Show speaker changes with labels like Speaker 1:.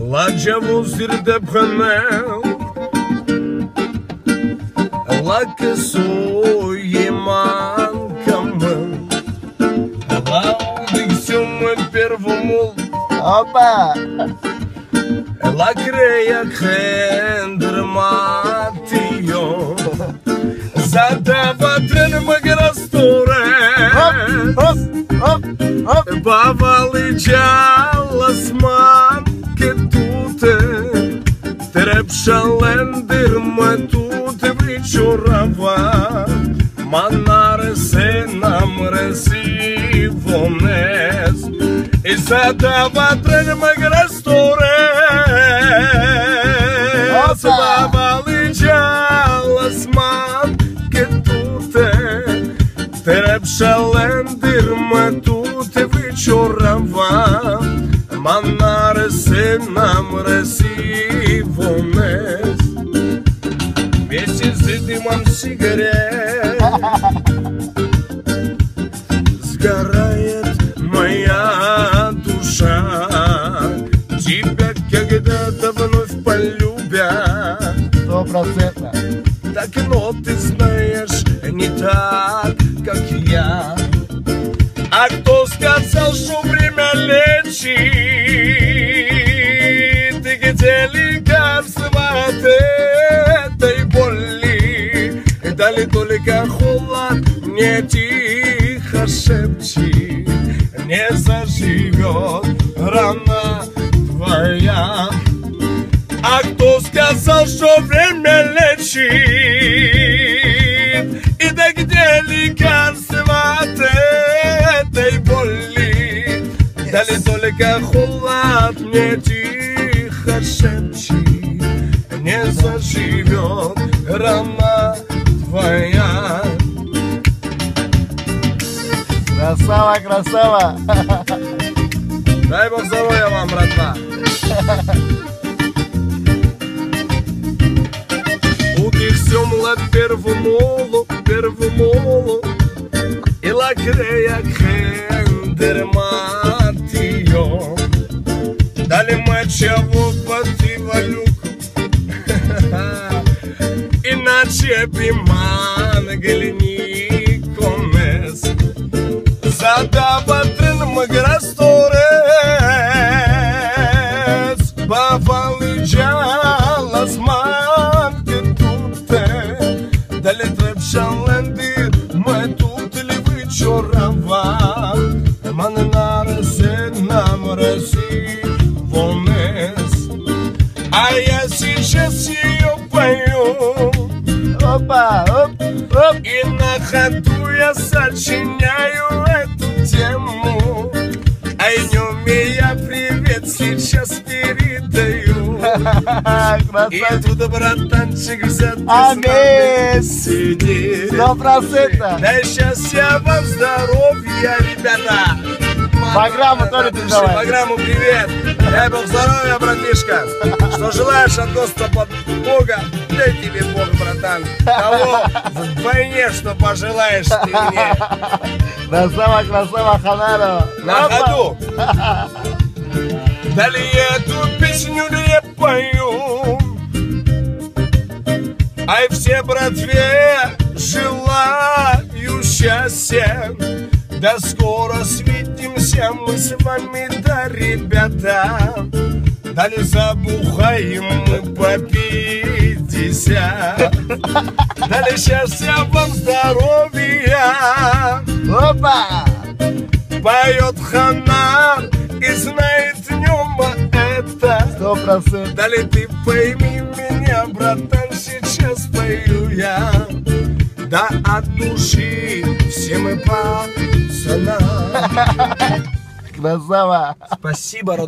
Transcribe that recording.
Speaker 1: Ладжаву зирдепханел, лакесуе манкамел, лаудиксюм первому.
Speaker 2: Опа!
Speaker 1: Лакрея хендерматио, задаватрен маграсторе, баваличаласман кетуте, трепшалендерма тут вечорава, манаресе намреси вонес, и задаватрен маграсторе. Баваличаласман кетуте, трепшалендерма тут вечорава, манаресе намреси вонес. Вместе с дымом сигарет сгорает моя душа. Тебя когда-то вновь полюбят.
Speaker 2: 100%.
Speaker 1: Так, но ты знаешь, не так, как я. А кто сказал, что время лечит? И где лекарства от этой боли? Дали только холод, мне тихо шепчи, не заживет рана твоя. А кто сказал, что время лечит? И да где лекарства от этой боли? Дали только холод, мне тихо шепчи, не заживет рана твоя.
Speaker 2: Красава, красава!
Speaker 1: Дай Бог здоровья вам, братва! Утихсюмла первому и лакрея хендерматио, дали мачаву пативалюку, иначе биман глини комес, задаватрен маграсторес, баваличаласман кетуте, дали трепшалендир, мы тут ли вечорава, маннаресе намреси вонес. А я сейчас ее пою,
Speaker 2: Опа! Оп! Оп!
Speaker 1: и на ходу я сочиняю эту тему. А и не умея привет сейчас передаю. И тут братанчик взят
Speaker 2: Аминь!
Speaker 1: сидит.
Speaker 2: 100%!
Speaker 1: Дай счастья вам, здоровья, ребята!
Speaker 2: Программу тоже передавай.
Speaker 1: Программу привет! Дай Бог здоровья, братишка! Что желаешь от Господа Бога, дай тебе Бог, братан! Того вдвойне, что пожелаешь ты мне!
Speaker 2: Красава, красава, Ханарова!
Speaker 1: На ходу! Далее эту песню я пою, ай все братве желаю счастья. Да скоро свидимся мы с вами, да, ребята. Да не забухаем мы по 50. Да не счастья вам, здоровья.
Speaker 2: Опа!
Speaker 1: Поет Ханар и знает в нем это.
Speaker 2: 100%!
Speaker 1: Да ли ты пойми меня, братан, сейчас пою я. Да от души все мы пацана.
Speaker 2: Красава!
Speaker 1: Спасибо,